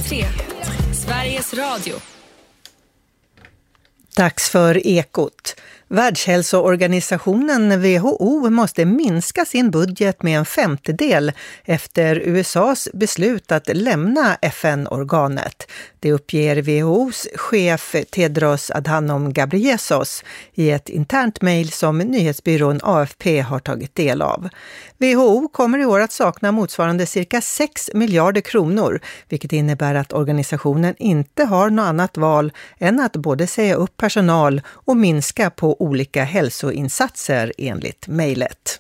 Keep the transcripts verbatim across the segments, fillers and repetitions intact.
tre, Sveriges Radio. Dags för Ekot. Världshälsoorganisationen W H O måste minska sin budget med en femtedel efter U S A:s beslut att lämna F N-organet. Det uppger W H O:s chef Tedros Adhanom Ghebreyesus i ett internt mejl som nyhetsbyrån A F P har tagit del av. W H O kommer i år att sakna motsvarande cirka sex miljarder kronor, vilket innebär att organisationen inte har något annat val än att både säga upp personal och minska på olika hälsoinsatser enligt mejlet.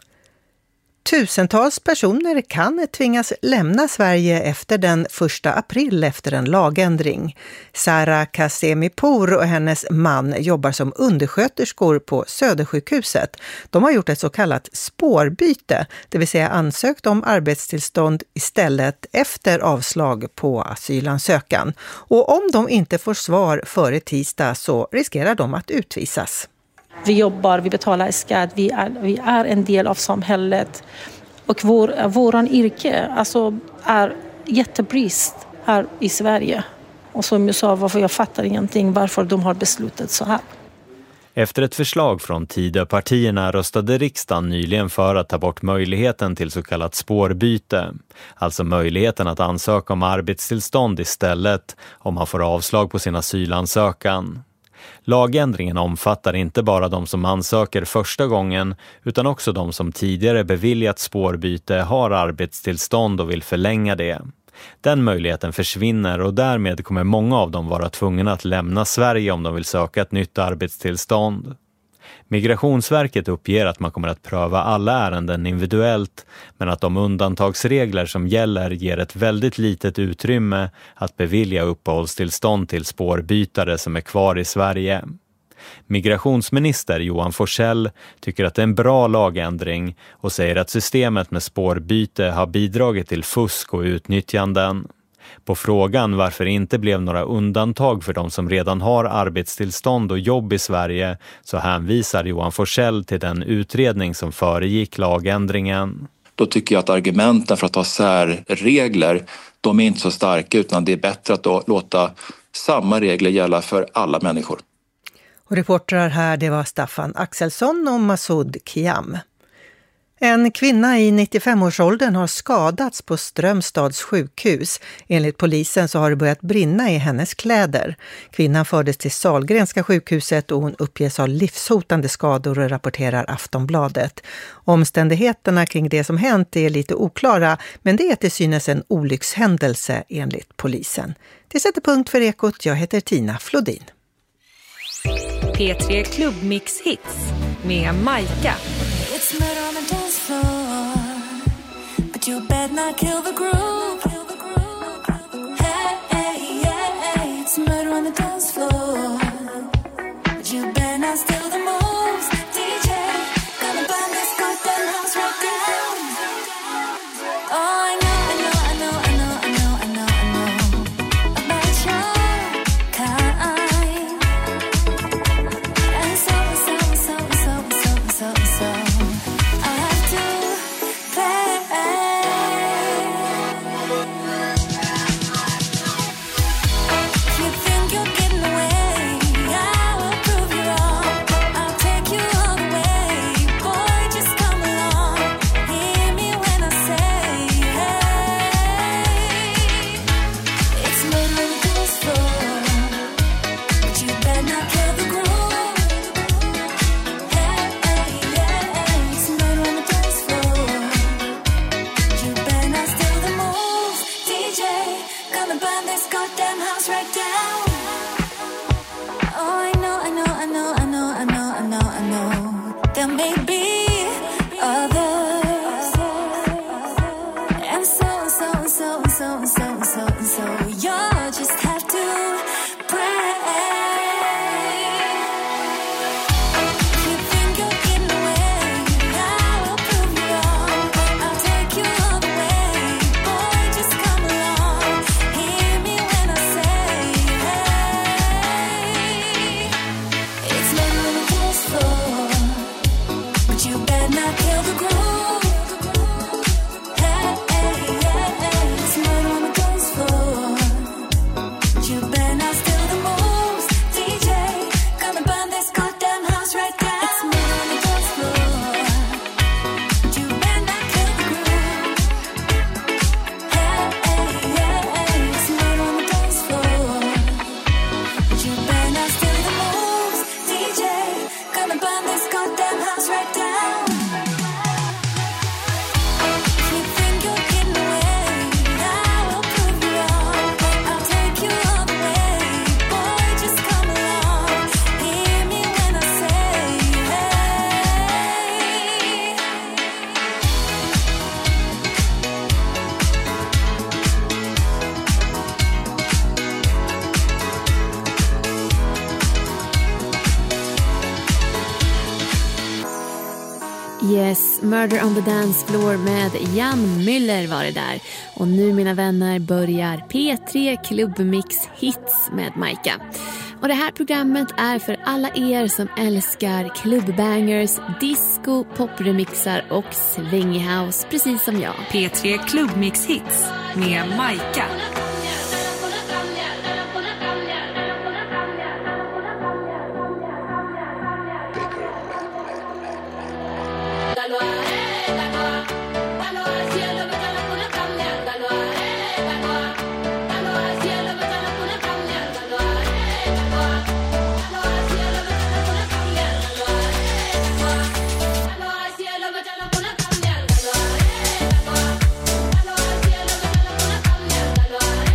Tusentals personer kan tvingas lämna Sverige efter den första april efter en lagändring. Sara Kasemipour och hennes man jobbar som undersköterskor på Södersjukhuset. De har gjort ett så kallat spårbyte, det vill säga ansökt om arbetstillstånd istället efter avslag på asylansökan. Och om de inte får svar före tisdag så riskerar de att utvisas. Vi jobbar, vi betalar skatt, vi är, vi är en del av samhället. Och vår, våran yrke alltså, är jättebrist här i Sverige. Och som jag sa, varför jag fattar ingenting varför de har beslutat så här. Efter ett förslag från Tidöpartierna röstade riksdagen nyligen för att ta bort möjligheten till så kallat spårbyte. Alltså möjligheten att ansöka om arbetstillstånd istället om man får avslag på sin asylansökan. Lagändringen omfattar inte bara de som ansöker första gången utan också de som tidigare beviljat spårbyte har arbetstillstånd och vill förlänga det. Den möjligheten försvinner och därmed kommer många av dem vara tvungna att lämna Sverige om de vill söka ett nytt arbetstillstånd. Migrationsverket uppger att man kommer att pröva alla ärenden individuellt men att de undantagsregler som gäller ger ett väldigt litet utrymme att bevilja uppehållstillstånd till spårbytare som är kvar i Sverige. Migrationsminister Johan Forssell tycker att det är en bra lagändring och säger att systemet med spårbyte har bidragit till fusk och utnyttjanden. På frågan varför det inte blev några undantag för de som redan har arbetstillstånd och jobb i Sverige så hänvisar Johan Forssell till den utredning som föregick lagändringen. Då tycker jag att argumenten för att ha särregler, de är inte så starka utan det är bättre att då låta samma regler gälla för alla människor. Och reportrar här, det var Staffan Axelsson och Masoud Kiam. En kvinna i nittiofem-årsåldern har skadats på Strömstads sjukhus. Enligt polisen så har det börjat brinna i hennes kläder. Kvinnan fördes till Sahlgrenska sjukhuset och hon uppges ha livshotande skador och rapporterar Aftonbladet. Omständigheterna kring det som hänt är lite oklara, men det är till synes en olyckshändelse enligt polisen. Det sätter punkt för Ekot. Jag heter Tina Flodin. P tre Klubbmix Hits med Majka. It's murder on the dance floor, but you better not kill the groove. Hey, hey, hey, it's murder on the dance floor, but you better not steal the moves. D J, gonna burn this goddamn house right down. Oh, I know, I know, I know, I know, I know, I know, I know about your kind. And so, so, so, so, so, so, so. You think you're getting away? Murder on the Dance Floor med Jan Müller var det där. Och nu mina vänner börjar P tre Klubbmix Hits med Majka. Och det här programmet är för alla er som älskar klubbbangers, disco, popremixar och swing house, precis som jag. P tre Klubbmix Hits med Majka. Bye.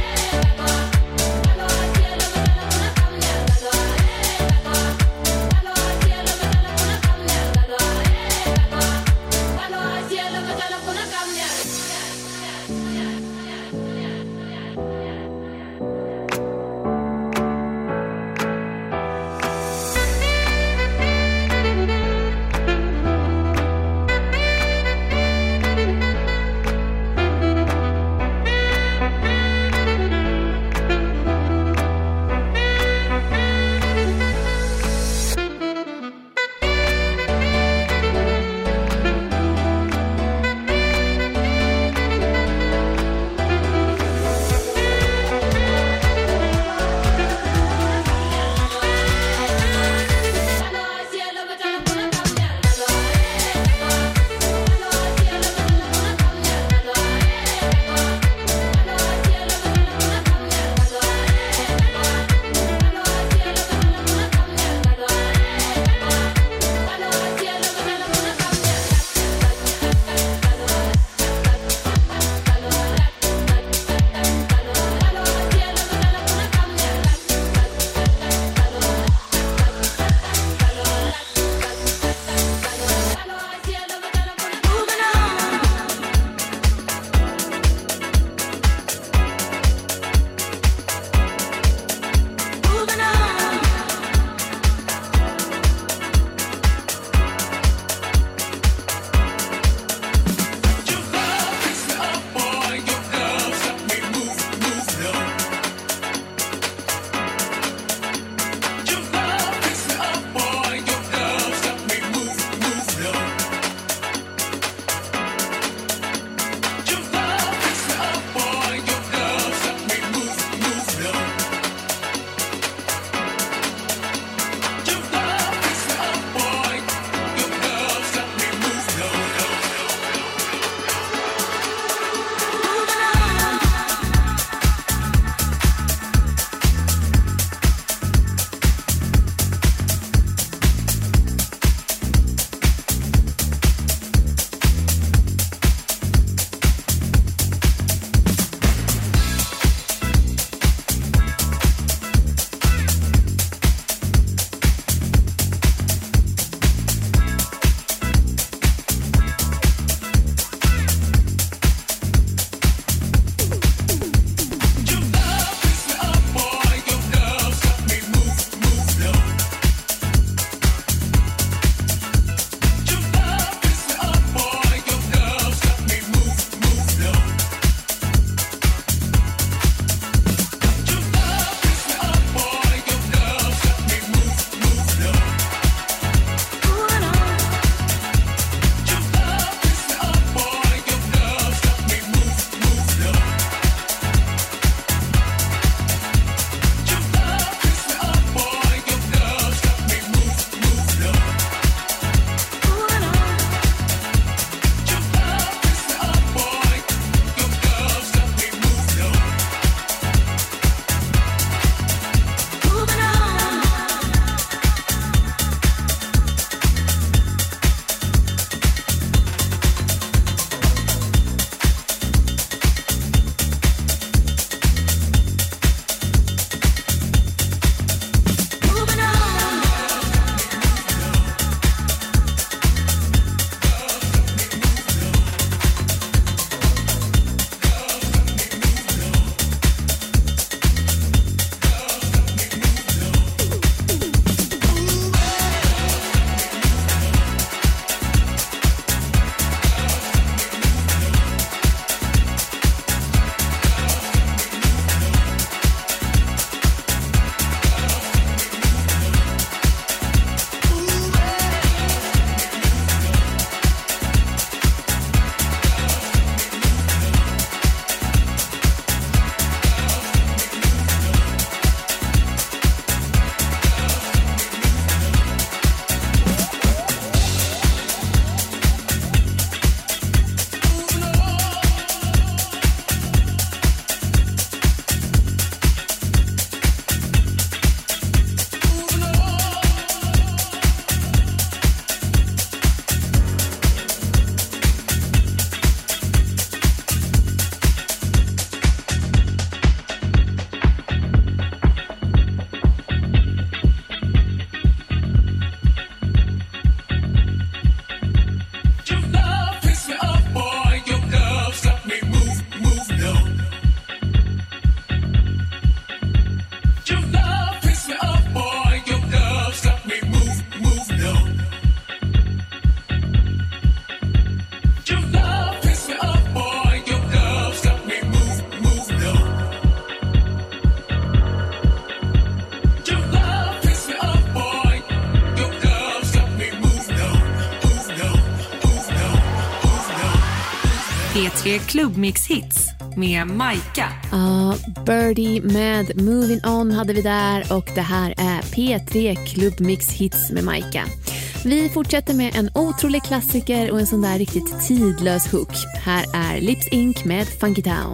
P tre Klubbmix Hits med Maika. Ja, Birdie med Moving On hade vi där och det här är P tre Klubbmix Hits med Maika. Vi fortsätter med en otrolig klassiker och en sån där riktigt tidlös hook. Här är Lips Inc med Funky Town.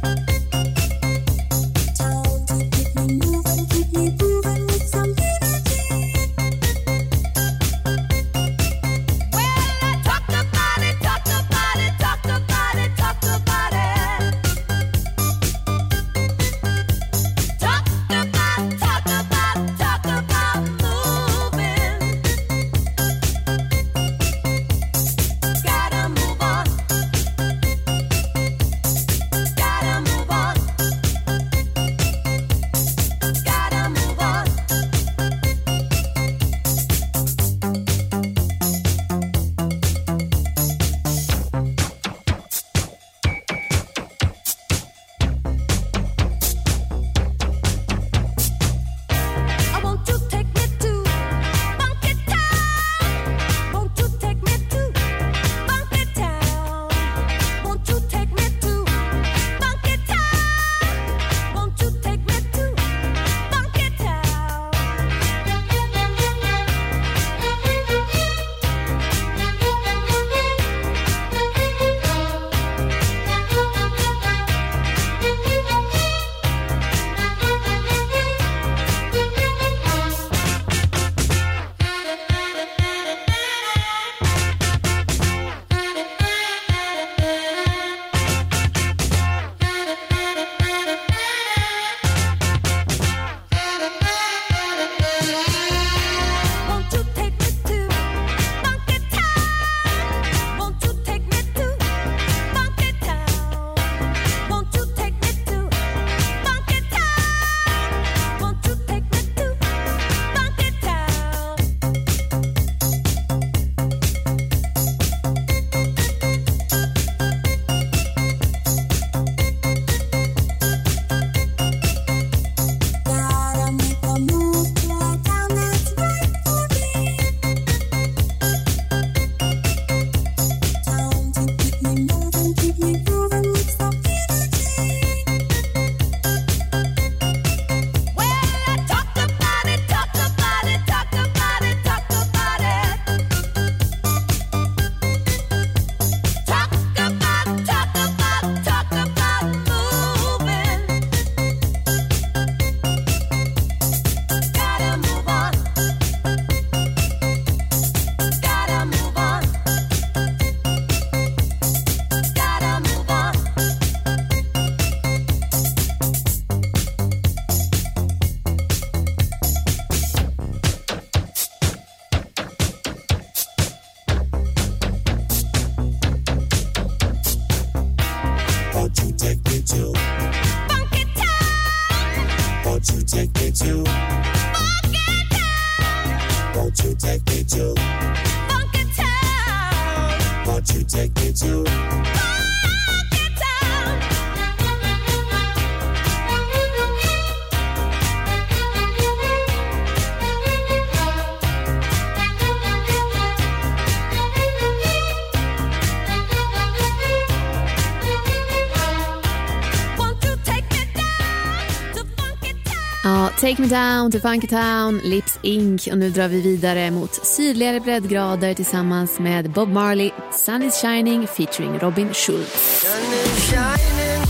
Take Me Down to Funky Town, Lips Inc. Och nu drar vi vidare mot sydligare breddgrader tillsammans med Bob Marley, Sun is Shining featuring Robin Schulz. Sun is shining,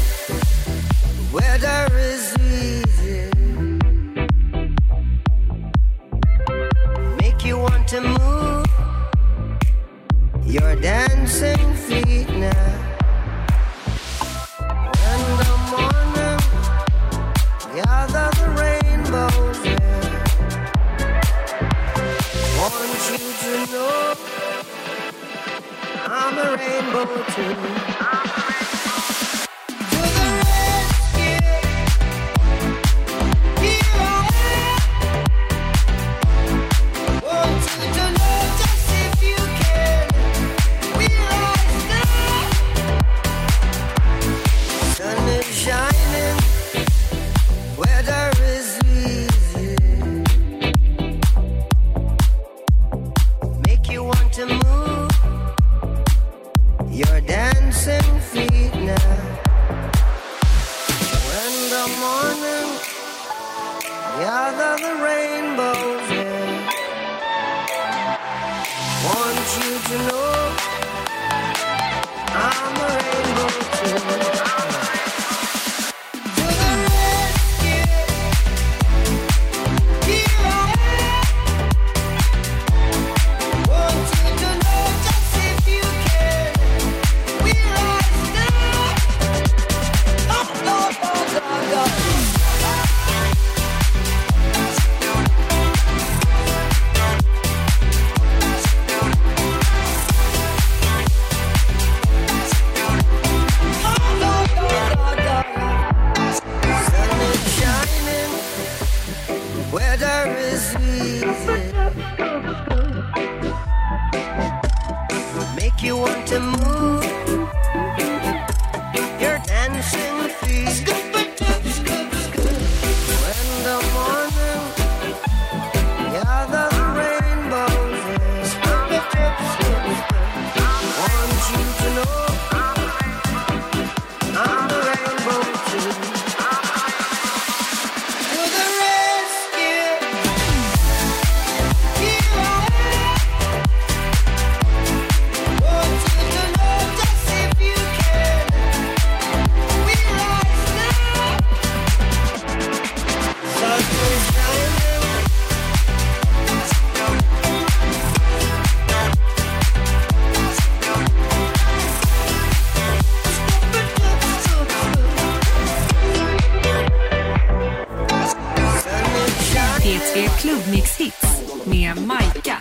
weather is easy. Make you want to move your dancing feet now. In the morning, gather the rainbows in. Want you to know I'm a rainbow too. To the rescue, here I am. Want you to know just if you can, realize that sun is shining, weather is easy. Make you want to move your dance dancing feet now. When the morning gather the rainbows in, want you to know I'm a rainbow too. To the rescue, here I am. Want you to know just if you can, where I stand. Oh, Lord, Lord, Lord, Lord. Weather is easy, make you want to move your dancing feet. When the morning gather the rainbows in, want you to know I'm the rainbow too. P tre Klubbmix Hits med Maika.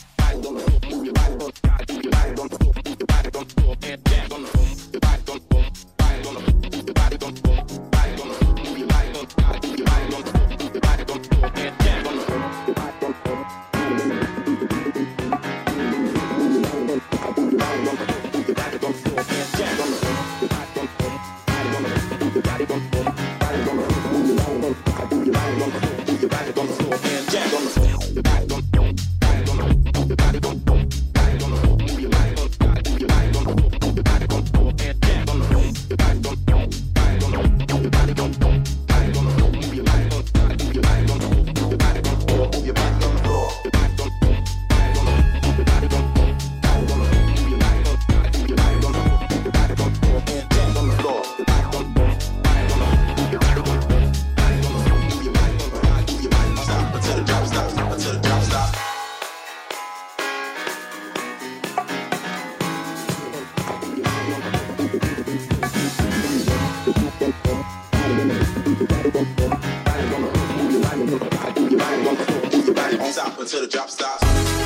Until the drop stops.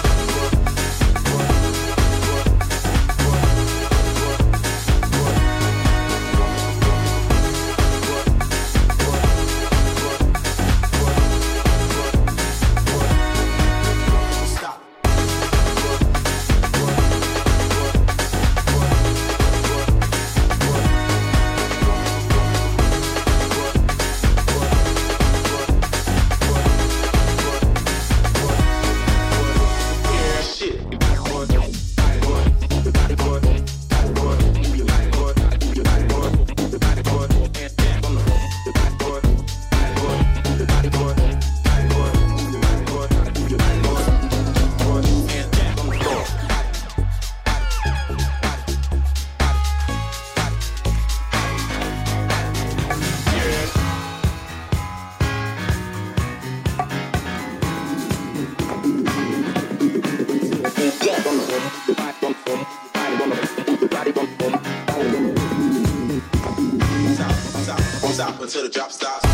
Stop until the drop stops.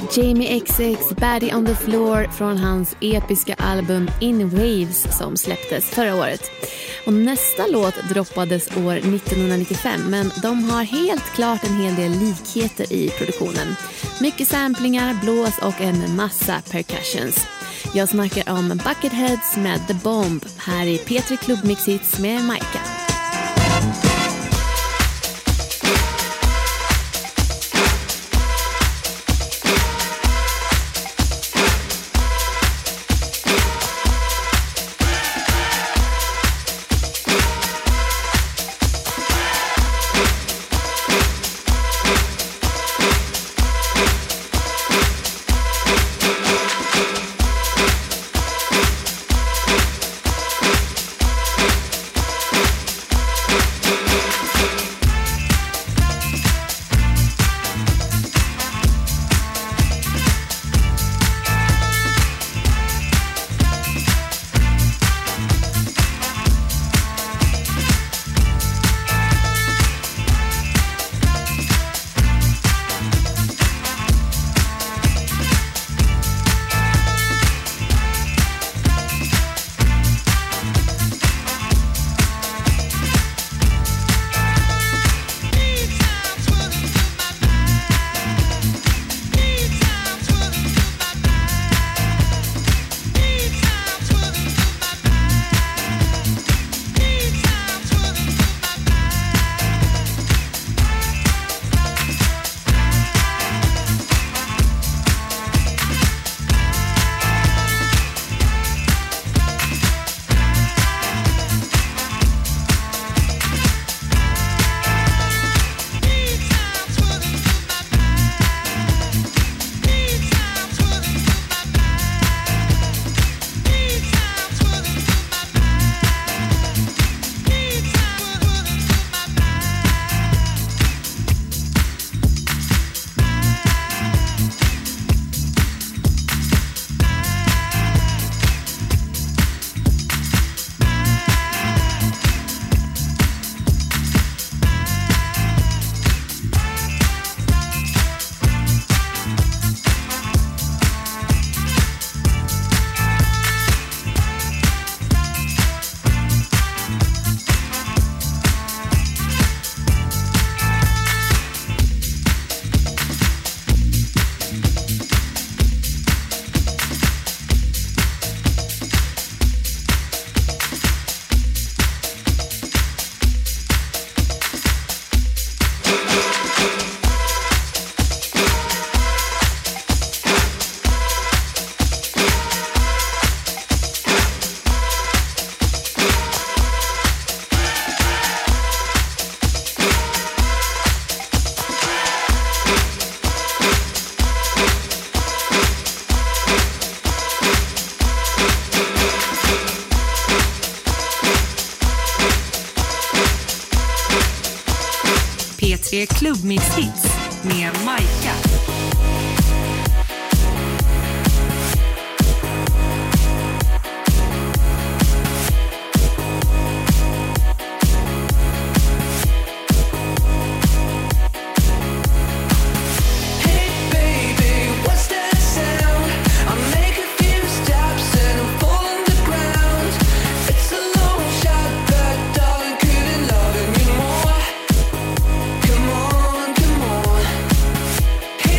Jamie X X, Baddie on the Floor från hans episka album In Waves som släpptes förra året. Och nästa låt droppades år nittonhundranittiofem, men de har helt klart en hel del likheter i produktionen. Mycket samplingar, blås och en massa percussions. Jag snackar om Bucketheads med The Bomb här i P tre Klubbmix Hits med Majka. P tre Klubbmix Hits med Majka. Hey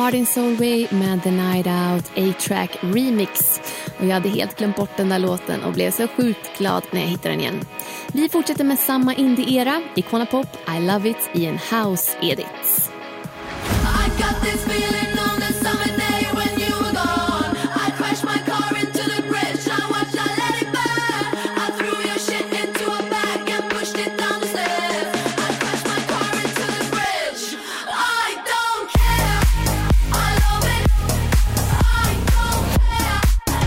Martin Solveig med The Night Out A-Track Remix. Och jag hade helt glömt bort den där låten och blev så sjukt glad när jag hittade den igen. Vi fortsätter med samma indie-era. Icona Pop, I Love It i en house-edit. I got this feeling on the summer day when you were gone. I crashed my car into the bridge. I watched, I let it burn. I threw your shit into a bag and pushed it down the stairs. I crashed my car into the bridge. I don't care. I love it. I don't care.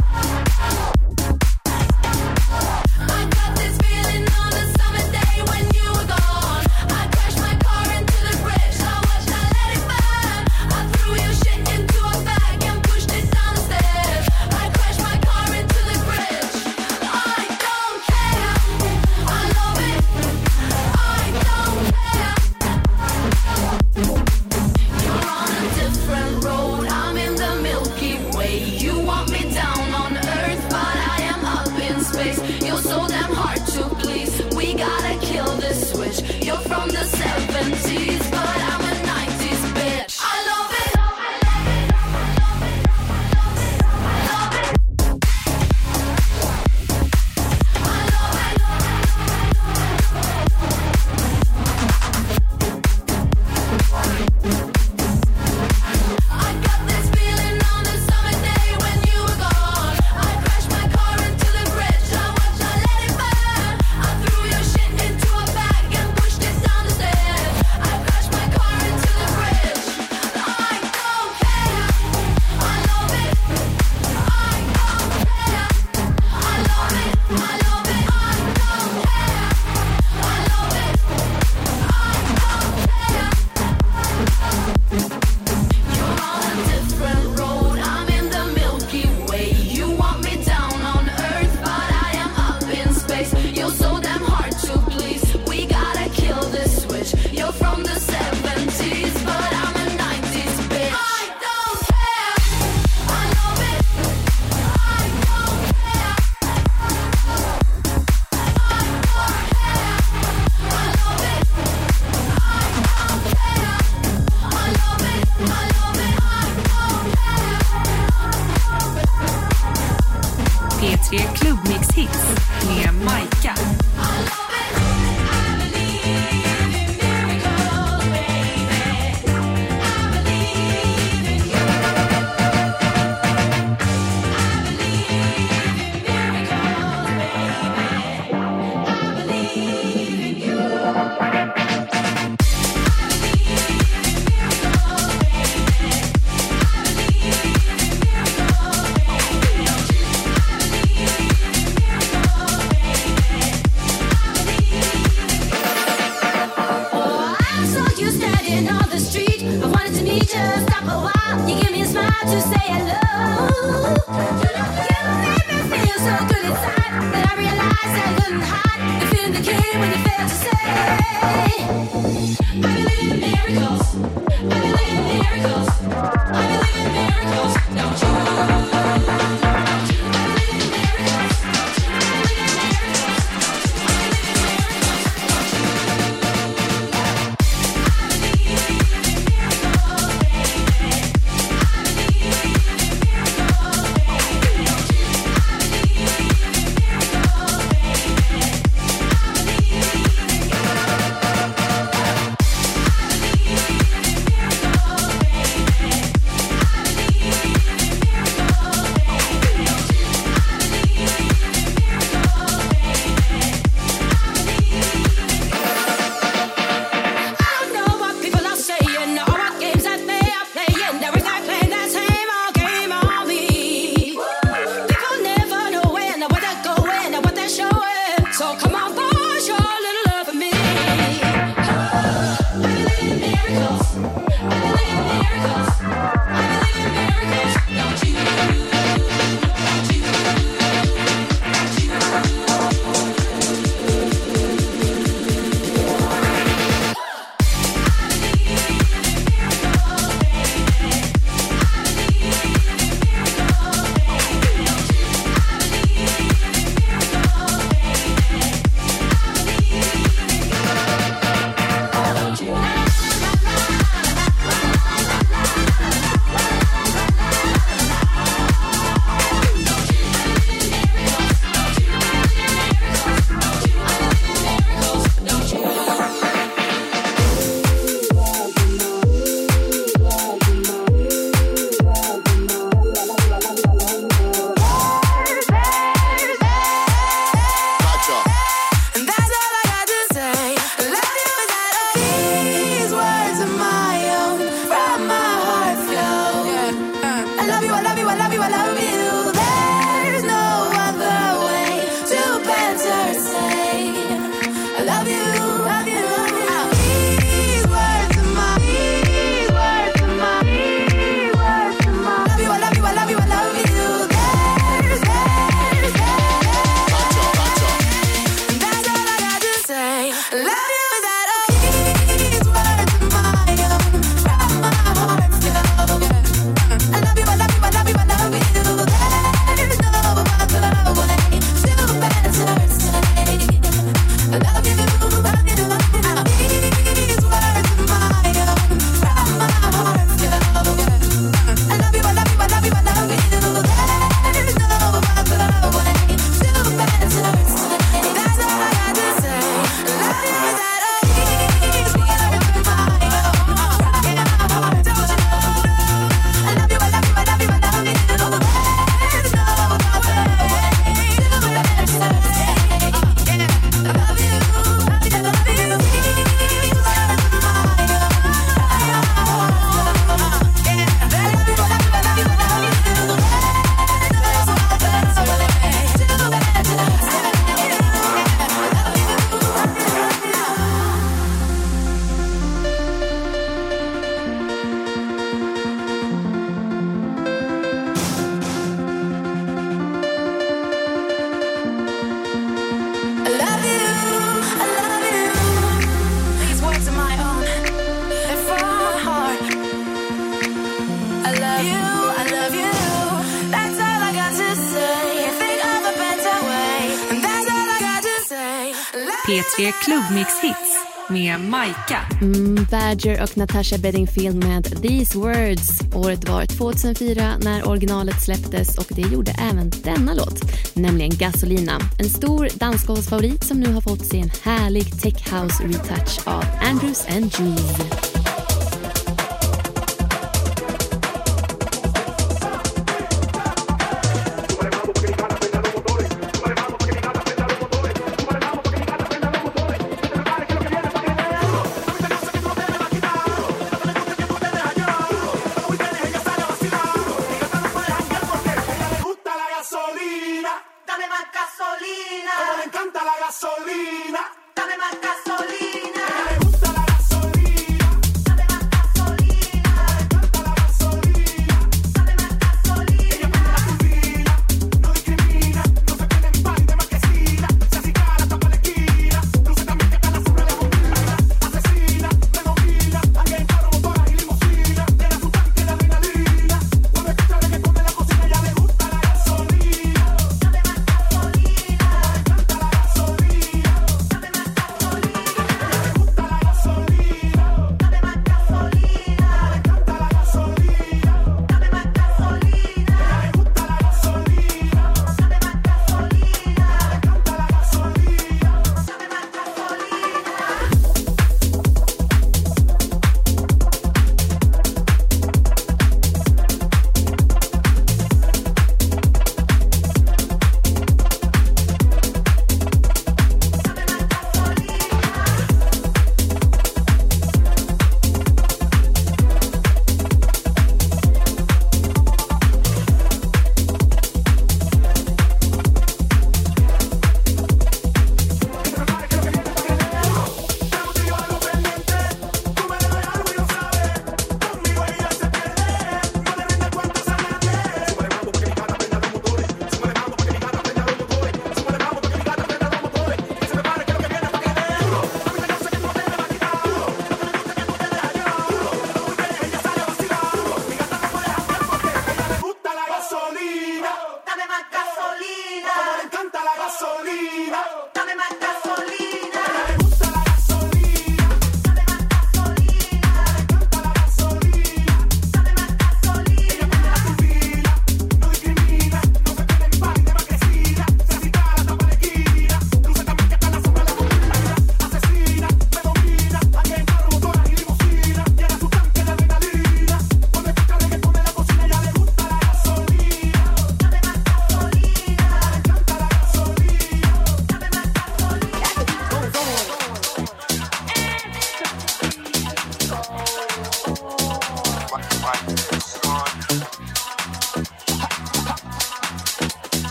I got this feeling on the summer day when you were gone. I crashed my car into the bridge. I watched, I let it burn. I threw your shit into a bag and pushed it down the stairs. I crashed my car into the bridge. I don't care. I love it. I don't care. You're on a different road. I'm in the Milky Way. You want me down on earth, but I am up in space. You're so damn hard to please. We gotta kill this switch. You're from the seventies, but I'm a nineties bitch. I love it. I got this feeling on the summer day when you were gone. I crashed my car into the bridge. I watched, I let it burn. I threw your shit into a bag and pushed it down the stairs. I P tre Klubbmix Hits med Maika. Mm, Badger och Natasha Bedingfield med These Words. Året var tjugohundrafyra när originalet släpptes och det gjorde även denna låt, nämligen Gasolina. En stor dansgolvsfavorit som nu har fått sig en härlig tech house retouch av Andrews and Jules.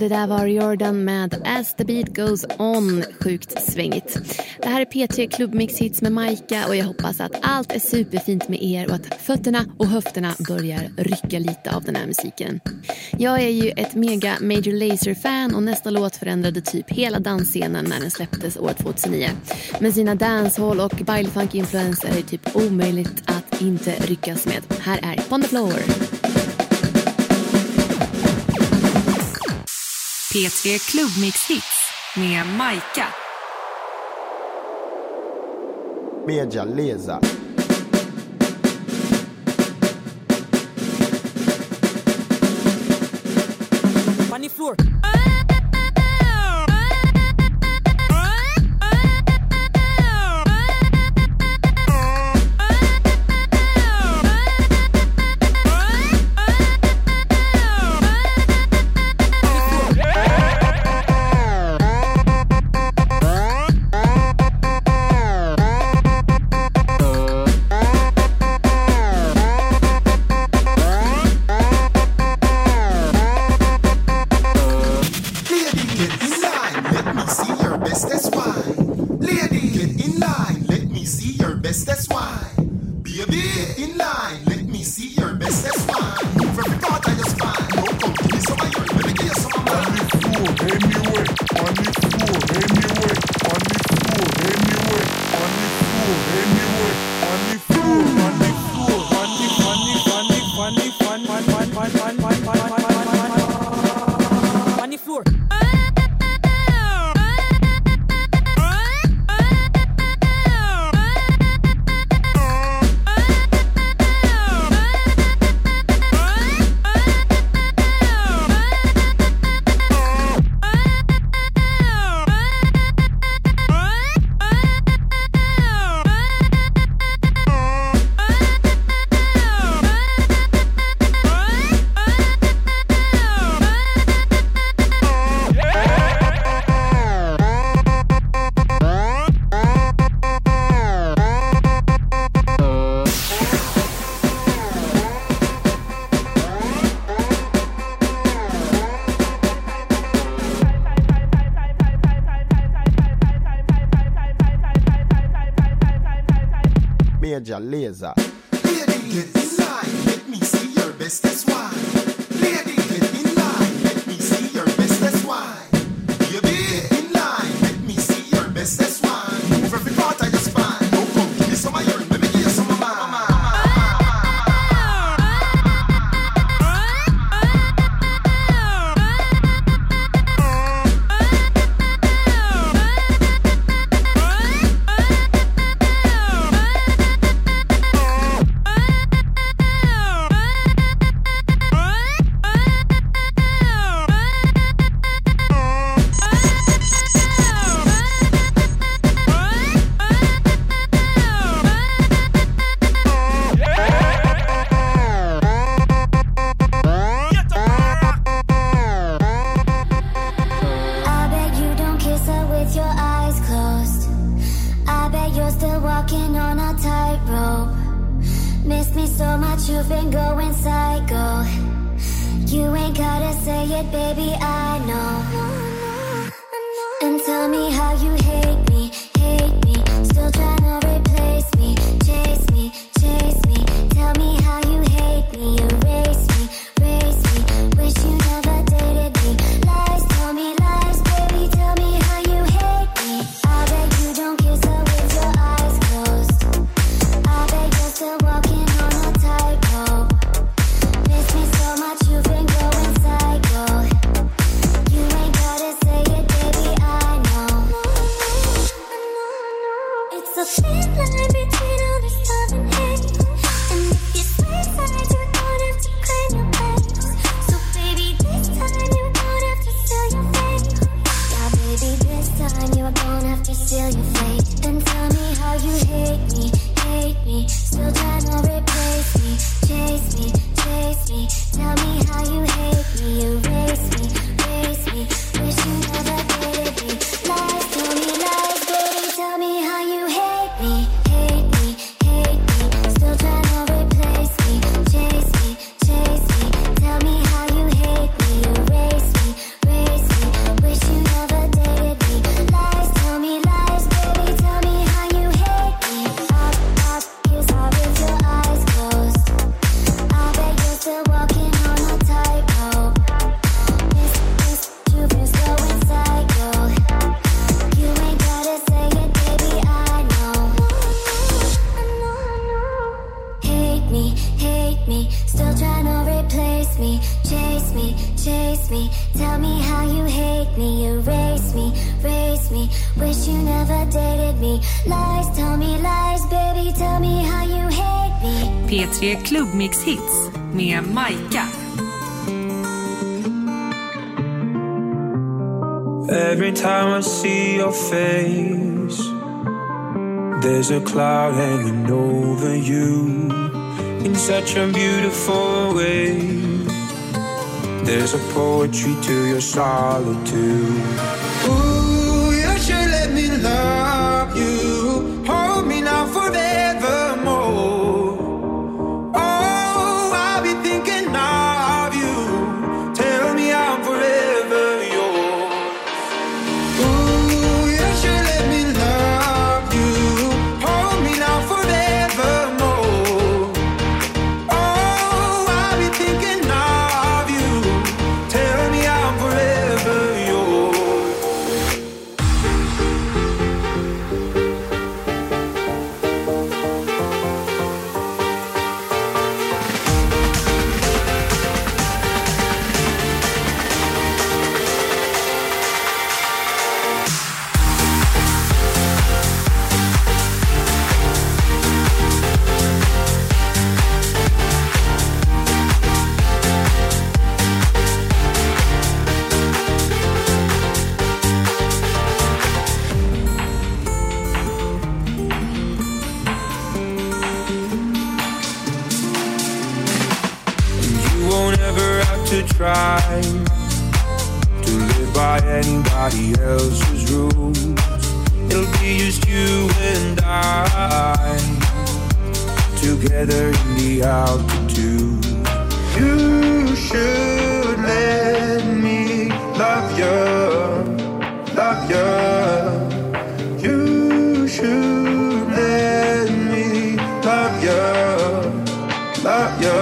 Det där var Jordan med As the beat goes on. Sjukt svängigt. Det här är P tre Klubbmix hits med Maika och jag hoppas att allt är superfint med er och att fötterna och höfterna börjar rycka lite av den här musiken. Jag är ju ett mega Major Lazer-fan och nästa låt förändrade typ hela dansscenen när den släpptes år tjugohundranio. Med sina dancehall och bailfunk-influenser är det typ omöjligt att inte ryckas med. Här är On the Floor. P tre Klubbmix hits med Maika. Major Lazer. On the floor. Major Lazer. Lady, get in line, let me see your best, that's why. Lady, get in line, let me see your best, that's why. Baby, get in line, let me see your best, that's why. Move every part of your spine. Don't come, give me some of your, let me give you some of mine. Race hate me, hate me, still trying to replace me, chase me, chase me, tell me how you hate me, erase me, race me, wish you never dated me, lies, tell me lies, baby, tell me how you hate me. P tre Klubbmix Hits med Maika. Every time I see your face, there's a cloud hanging over you in such a beautiful way. There's a poetry to your solitude. Ooh, you should let me love you. Hold me now forevermore. Oh, I'll be thinking of you. Tell me I'm forever yours. Ooh, you should let me love you. Hold me now forevermore. Oh, I'll be thinking of you. Tell me I'm forever yours. You won't ever have to try to live by anybody else's rules. It'll be just you and I together in the altitude. You should let me love you, love you. You should let me love you, love you.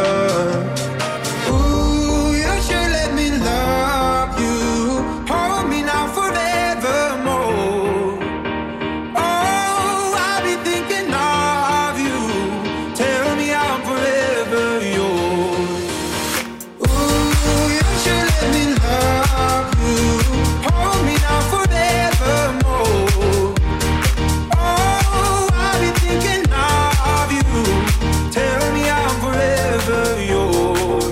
Ooh, you should let me love you. Hold me now forevermore. Oh, I'll be thinking of you. Tell me I'm forever yours. Ooh, you should let me love you. Hold me now forevermore. Oh, I'll be thinking of you. Tell me I'm forever yours.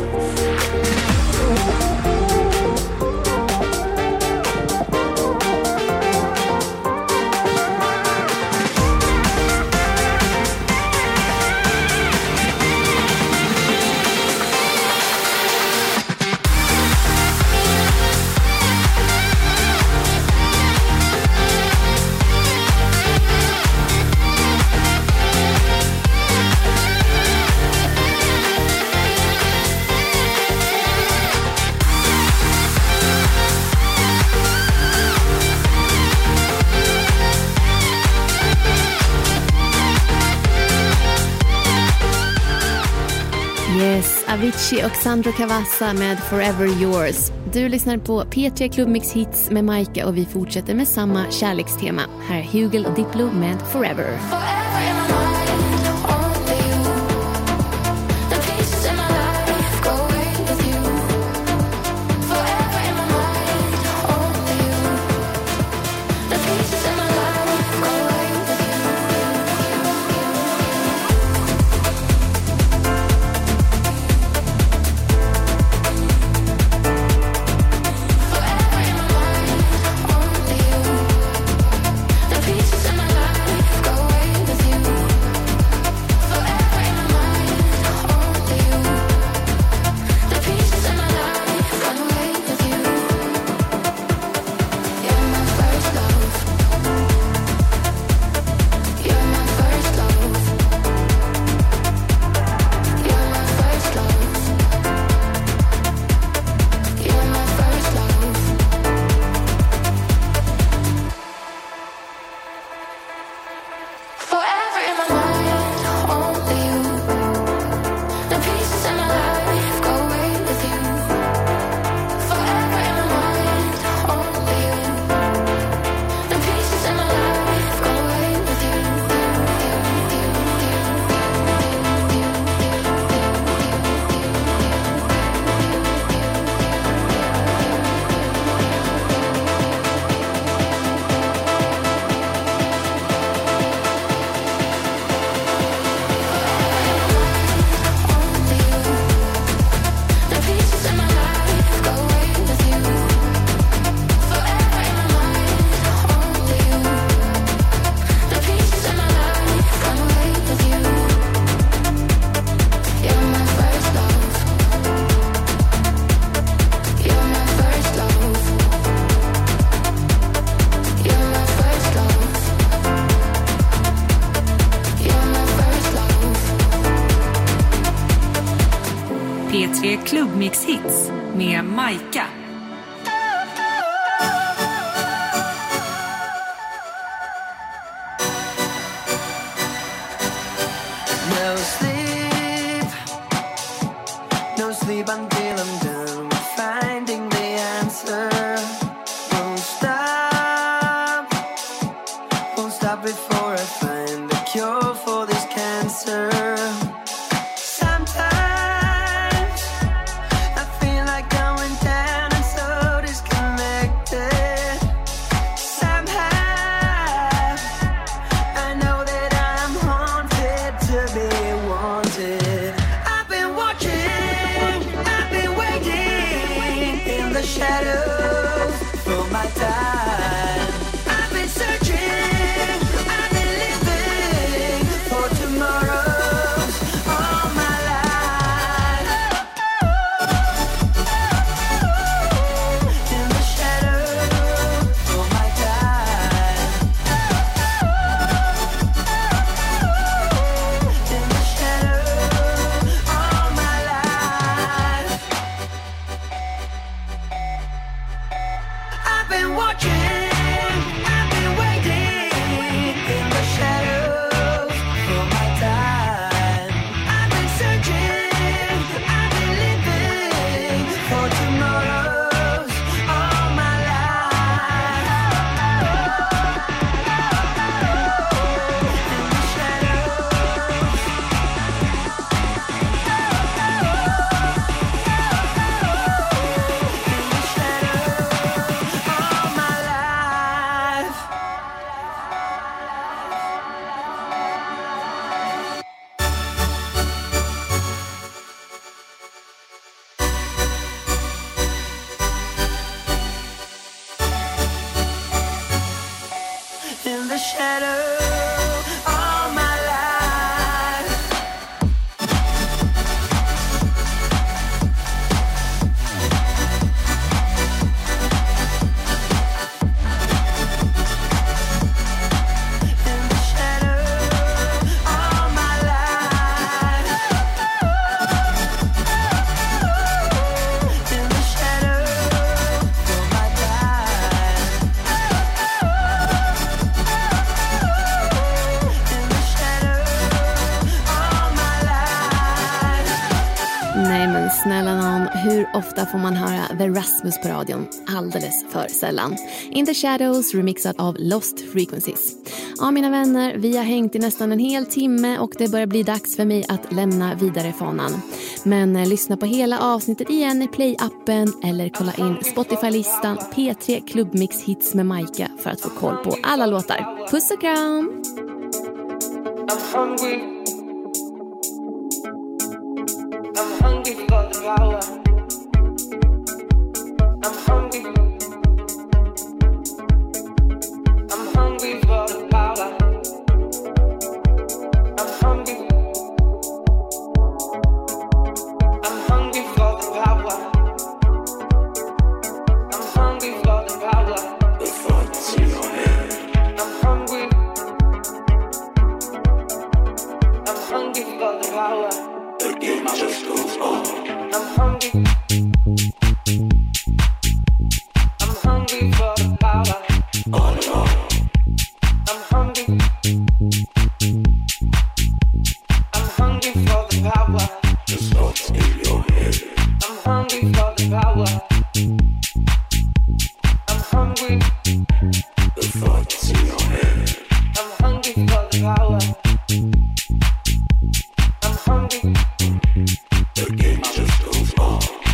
Yes, Avicii och Sandro Cavazza med Forever Yours. Du lyssnar på P tre Klubbmix Hits med Maika och vi fortsätter med samma kärlekstema. Här är Hugel och Diplo med Forever. The pieces in my life go away with you. P tre Klubbmix Hits med Maika. No sleep, no sleep until I'm done with finding the answer. Won't stop, won't stop before I find the cure for this cancer. Sometimes I feel like going down and so disconnected. Somehow I know that I'm haunted to be wanted. I've been watching, I've been waiting in the shadows for my time. I've been searching, I've been living for tomorrows all my life. In the shadows for my time. In the shadows all my life. I've been watching, I've been waiting in the shadows for my time. I've been searching, I've been living for tomorrows all my life. In the shadows. In the shadows all my life. In the shadow all my life. In the shadow all my life. In the shadow for my time. In the shadow all my life. Nej men snälla nån, hur ofta får man höra The Rasmus på radion? Alldeles för sällan. In the Shadows remixad av Lost Frequencies. Ja mina vänner, vi har hängt i nästan en hel timme och det börjar bli dags för mig att lämna vidare fanan. Men eh, lyssna på hela avsnittet igen i Play-appen eller kolla in Spotify-listan P tre Klubbmix Hits med Maika för att få koll på alla låtar. Puss och kram! I'm hungry. I'm hungry for the power. I'm hungry. I'm hungry for the power. I'm hungry. I'm hungry for the power. I'm hungry for the power. The thoughts in your head. I'm hungry. I'm hungry for the power. The game just goes on. I'm hungry. I'm hungry for the power. On and on. I'm hungry. I'm hungry for the power. The thoughts in your head. I'm hungry for the power. I'm hungry. The thoughts in your head. I'm hungry for the power. I'm hungry. The game just goes on.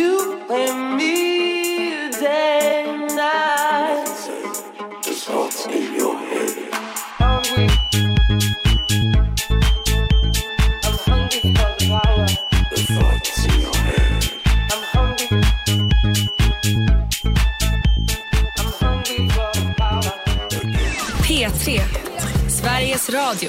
you and me day and night. The thoughts in your head. Hungry. I'm hungry for the power. The thoughts in your head. I'm hungry. I'm hungry for the power. P tre, Sveriges Radio.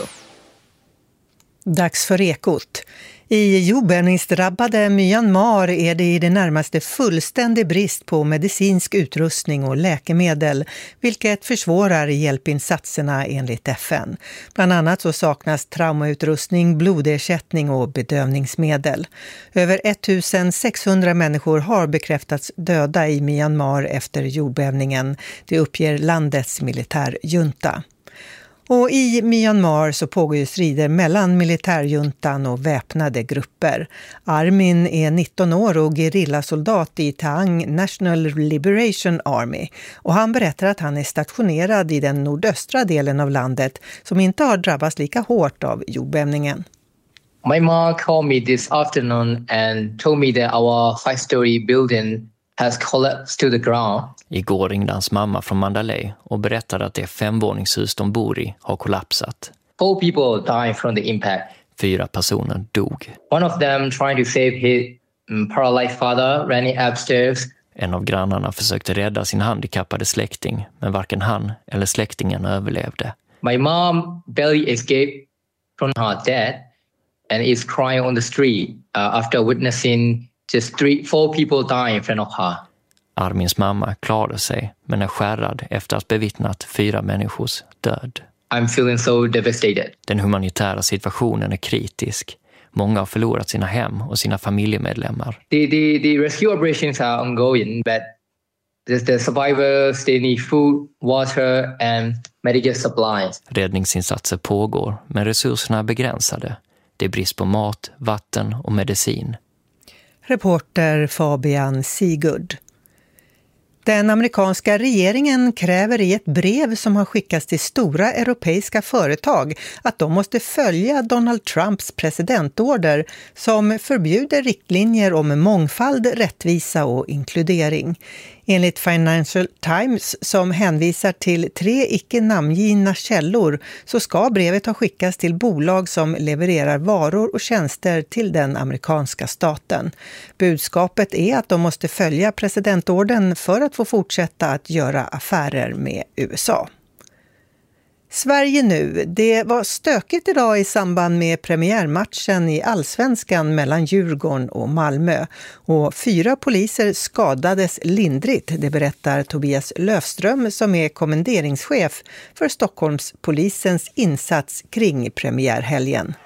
Dags för Ekot. I jordbävningsdrabbade Myanmar är det i det närmaste fullständig brist på medicinsk utrustning och läkemedel, vilket försvårar hjälpinsatserna enligt F N. Bland annat så saknas traumautrustning, blodersättning och bedövningsmedel. Över ettusensexhundra människor har bekräftats döda i Myanmar efter jordbävningen, det uppger landets militärjunta. Och i Myanmar så pågår ju strider mellan militärjuntan och väpnade grupper. Armin är nitton år och gerillasoldat i Taang National Liberation Army. Och han berättar att han är stationerad i den nordöstra delen av landet som inte har drabbats lika hårt av jordbävningen. My mom called me this afternoon and told me that our five-story building has collapsed to the ground. Igår ringde hans mamma från Mandalay och berättade att det femvåningshus de bor i har kollapsat. Four people died from the impact. Fyra personer dog. One of them trying to save his um, paralyzed father running upstairs. En av grannarna försökte rädda sin handikappade släkting, men varken han eller släktingen överlevde. My mom barely escaped from her death and is crying on the street uh, after witnessing just three, four people die in front of her. Armins mamma klarade sig, men är skärrad efter att bevittnat fyra människors död. I'm feeling so devastated. Den humanitära situationen är kritisk. Många har förlorat sina hem och sina familjemedlemmar. The, the, the rescue operations are ongoing, but the, the survivors, they need food, water and medical supplies. Räddningsinsatser pågår, men resurserna är begränsade. Det är brist på mat, vatten och medicin. Reporter Fabian Sigurd. Den amerikanska regeringen kräver i ett brev som har skickats till stora europeiska företag att de måste följa Donald Trumps presidentorder som förbjuder riktlinjer om mångfald, rättvisa och inkludering. Enligt Financial Times, som hänvisar till tre icke-namngivna källor, så ska brevet ha skickats till bolag som levererar varor och tjänster till den amerikanska staten. Budskapet är att de måste följa presidentorden för att få fortsätta att göra affärer med U S A. Sverige nu. Det var stökigt idag i samband med premiärmatchen i Allsvenskan mellan Djurgården och Malmö. Och fyra poliser skadades lindrigt, det berättar Tobias Löfström som är kommenderingschef för Stockholmspolisens insats kring premiärhelgen.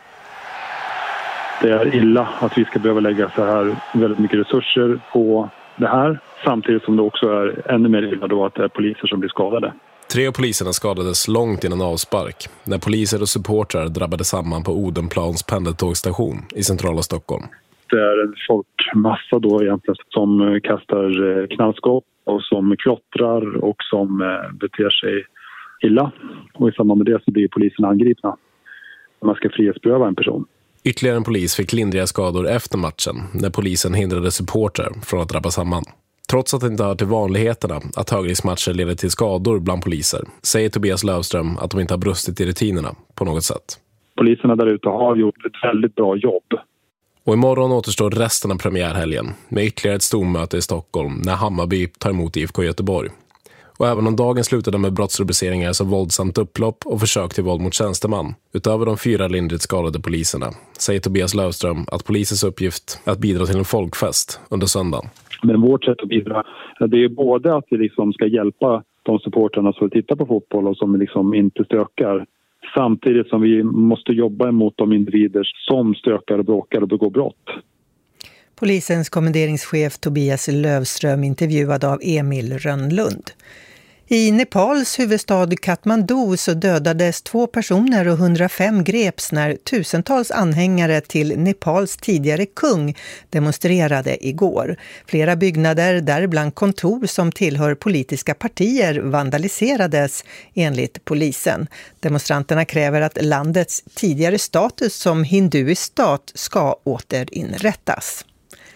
Det är illa att vi ska behöva lägga så här väldigt mycket resurser på det här. Samtidigt som det också är ännu mer illa då att det är poliser som blir skadade. Tre av poliserna skadades långt innan avspark när poliser och supportrar drabbade samman på Odenplans pendeltågstation i centrala Stockholm. Det är en folkmassa då egentligen som kastar knallskott och som klottrar och som beter sig illa. Och i samband med det så blir polisen angripna. Man ska frihetsberöva en person. Ytterligare en polis fick lindriga skador efter matchen när polisen hindrade supportrar från att drabba samman. Trots att det inte hör till vanligheterna att högriskmatcher leder till skador bland poliser, säger Tobias Löfström att de inte har brustit i rutinerna på något sätt. Poliserna där ute har gjort ett väldigt bra jobb. Och imorgon återstår resten av premiärhelgen med ytterligare ett stormöte i Stockholm när Hammarby tar emot I F K Göteborg. Och även om dagen slutade med brottsrubriceringar som våldsamt upplopp och försök till våld mot tjänsteman, utöver de fyra lindrigt skadade poliserna, säger Tobias Löfström att polisens uppgift är att bidra till en folkfest under söndagen. Men vårt sätt att bidra, det är både att vi liksom ska hjälpa de supporterna som tittar på fotboll och som liksom inte stökar. Samtidigt som vi måste jobba emot de individer som stökar och bråkar och begår brott. Polisens kommenderingschef Tobias Löfström intervjuad av Emil Rönnlund. I Nepals huvudstad Kathmandu så dödades två personer och hundrafem greps när tusentals anhängare till Nepals tidigare kung demonstrerade igår. Flera byggnader, däribland kontor som tillhör politiska partier, vandaliserades enligt polisen. Demonstranterna kräver att landets tidigare status som hinduisk stat ska återinrättas.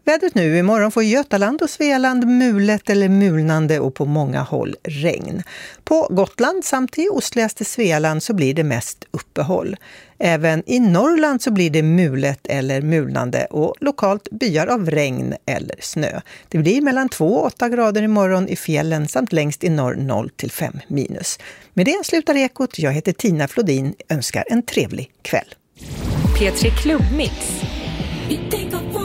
Vädret nu: imorgon får Götaland och Svealand mulet eller mulnande och på många håll regn. På Gotland samt i ostligaste Svealand så blir det mest uppehåll. Även i Norrland så blir det mulet eller mulnande och lokalt byar av regn eller snö. Det blir mellan två och åtta grader imorgon i fjällen samt längst i norr noll till fem minus. Med det slutar Ekot. Jag heter Tina Flodin. Önskar en trevlig kväll. P tre Klubbmix. You think I want